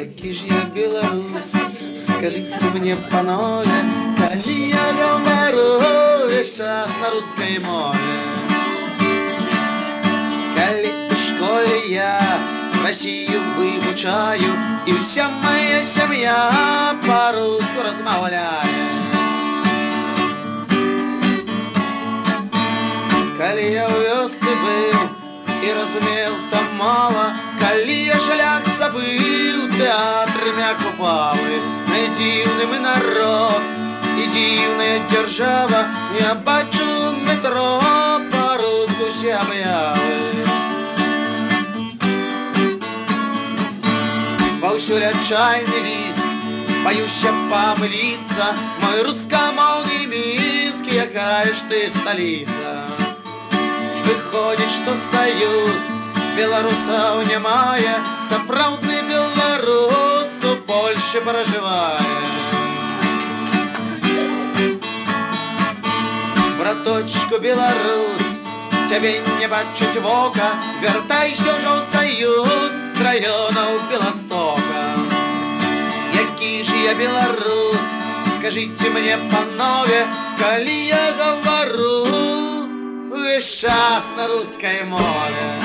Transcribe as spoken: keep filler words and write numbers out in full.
які ж я беларус, скажите мне, панове, калі я говорю весь час на русской мове. Калі у школе я Россию вывучаю, и вся моя семья по-русски размаўляе. Калі я ў вёсцы быў і разумеў там мала, калі я шлях забыў, тэатры мякупалы, дзіўны мы народ і дзіўная дзяржава, я бачу метро па-руску ўсе аб'явы. Паўсюль адчайны віск, баюся памыліцца, мой рускамоўны Мінск, якая ж ты сталіца. Выходзіць, што саюз беларусаў не мае, сапраўдны беларус у Польшчы пражывае. Браточку беларус, цябе не бачыць вока, вяртайся ўжо ў саюз з раёнаў Беластока. Які ж я беларус, скажите мне, панове, калі я говорю весь час на русской мове.